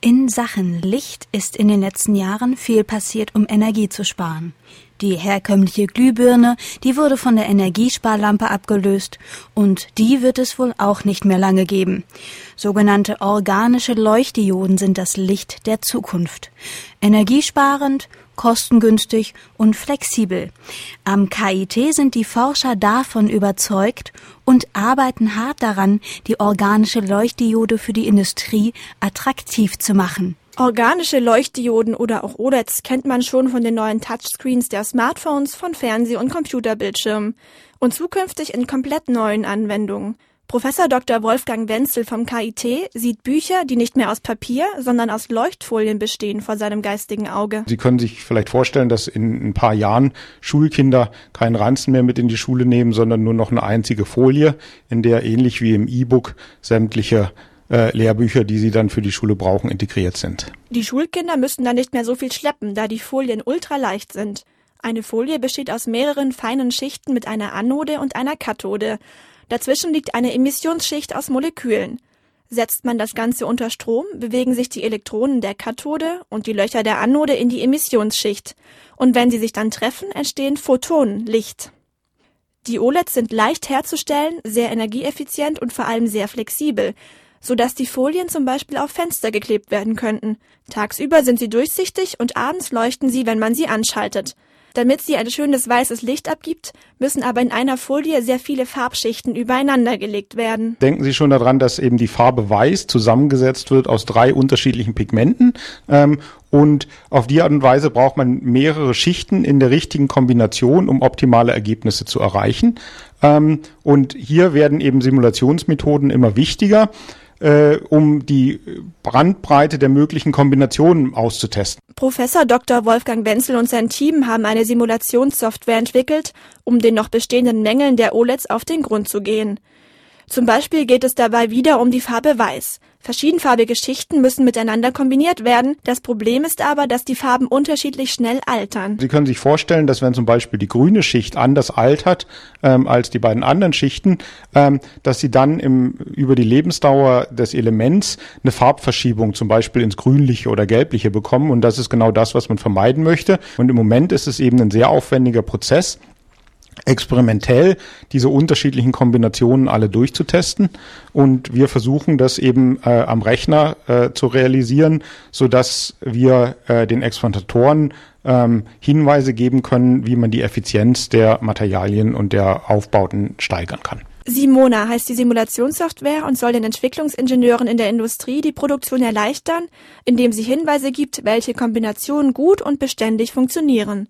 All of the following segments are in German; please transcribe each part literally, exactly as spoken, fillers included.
In Sachen Licht ist in den letzten Jahren viel passiert, um Energie zu sparen. Die herkömmliche Glühbirne, die wurde von der Energiesparlampe abgelöst und die wird es wohl auch nicht mehr lange geben. Sogenannte organische Leuchtdioden sind das Licht der Zukunft. Energiesparend, kostengünstig und flexibel. Am K I T sind die Forscher davon überzeugt und arbeiten hart daran, die organische Leuchtdiode für die Industrie attraktiv zu machen. Organische Leuchtdioden oder auch O L E Ds kennt man schon von den neuen Touchscreens der Smartphones, von Fernseh- und Computerbildschirmen und zukünftig in komplett neuen Anwendungen. Professor Doktor Wolfgang Wenzel vom K I T sieht Bücher, die nicht mehr aus Papier, sondern aus Leuchtfolien bestehen, vor seinem geistigen Auge. Sie können sich vielleicht vorstellen, dass in ein paar Jahren Schulkinder keinen Ranzen mehr mit in die Schule nehmen, sondern nur noch eine einzige Folie, in der ähnlich wie im E-Book sämtliche äh, Lehrbücher, die sie dann für die Schule brauchen, integriert sind. Die Schulkinder müssen dann nicht mehr so viel schleppen, da die Folien ultraleicht sind. Eine Folie besteht aus mehreren feinen Schichten mit einer Anode und einer Kathode. Dazwischen liegt eine Emissionsschicht aus Molekülen. Setzt man das Ganze unter Strom, bewegen sich die Elektronen der Kathode und die Löcher der Anode in die Emissionsschicht. Und wenn sie sich dann treffen, entstehen Photonen, Licht. Die O L E Ds sind leicht herzustellen, sehr energieeffizient und vor allem sehr flexibel, sodass die Folien zum Beispiel auf Fenster geklebt werden könnten. Tagsüber sind sie durchsichtig und abends leuchten sie, wenn man sie anschaltet. Damit sie ein schönes weißes Licht abgibt, müssen aber in einer Folie sehr viele Farbschichten übereinander gelegt werden. Denken Sie schon daran, dass eben die Farbe Weiß zusammengesetzt wird aus drei unterschiedlichen Pigmenten. Ähm, und auf die Art und Weise braucht man mehrere Schichten in der richtigen Kombination, um optimale Ergebnisse zu erreichen. Ähm, und hier werden eben Simulationsmethoden immer wichtiger, Äh, um die Bandbreite der möglichen Kombinationen auszutesten. Professor Doktor Wolfgang Wenzel und sein Team haben eine Simulationssoftware entwickelt, um den noch bestehenden Mängeln der O L E Ds auf den Grund zu gehen. Zum Beispiel geht es dabei wieder um die Farbe Weiß. Verschiedenfarbige Schichten müssen miteinander kombiniert werden. Das Problem ist aber, dass die Farben unterschiedlich schnell altern. Sie können sich vorstellen, dass wenn zum Beispiel die grüne Schicht anders altert ähm, als die beiden anderen Schichten, ähm, dass sie dann im, über die Lebensdauer des Elements eine Farbverschiebung zum Beispiel ins Grünliche oder Gelbliche bekommen. Und das ist genau das, was man vermeiden möchte. Und im Moment ist es eben ein sehr aufwendiger Prozess, experimentell diese unterschiedlichen Kombinationen alle durchzutesten, und wir versuchen das eben äh, am Rechner äh, zu realisieren, sodass wir äh, den Experimentatoren ähm, Hinweise geben können, wie man die Effizienz der Materialien und der Aufbauten steigern kann. Simona heißt die Simulationssoftware und soll den Entwicklungsingenieuren in der Industrie die Produktion erleichtern, indem sie Hinweise gibt, welche Kombinationen gut und beständig funktionieren.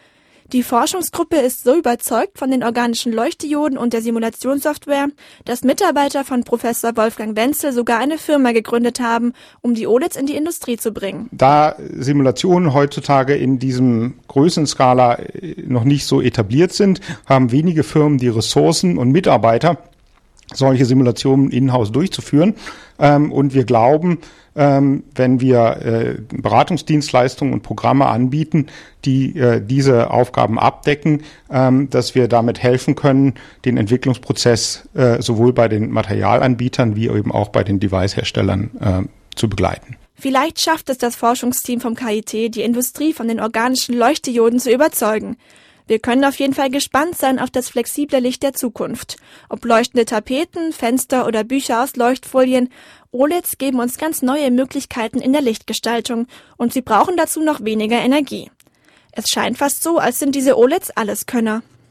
Die Forschungsgruppe ist so überzeugt von den organischen Leuchtdioden und der Simulationssoftware, dass Mitarbeiter von Professor Wolfgang Wenzel sogar eine Firma gegründet haben, um die O L E Ds in die Industrie zu bringen. Da Simulationen heutzutage in diesem Größenskala noch nicht so etabliert sind, haben wenige Firmen die Ressourcen und Mitarbeiter, solche Simulationen in-house durchzuführen. Ähm, und wir glauben, ähm, wenn wir äh, Beratungsdienstleistungen und Programme anbieten, die äh, diese Aufgaben abdecken, ähm, dass wir damit helfen können, den Entwicklungsprozess äh, sowohl bei den Materialanbietern wie eben auch bei den Device-Herstellern äh, zu begleiten. Vielleicht schafft es das Forschungsteam vom K I T, die Industrie von den organischen Leuchtdioden zu überzeugen. Wir können auf jeden Fall gespannt sein auf das flexible Licht der Zukunft. Ob leuchtende Tapeten, Fenster oder Bücher aus Leuchtfolien, O L E Ds geben uns ganz neue Möglichkeiten in der Lichtgestaltung und sie brauchen dazu noch weniger Energie. Es scheint fast so, als sind diese O L E Ds Alleskönner.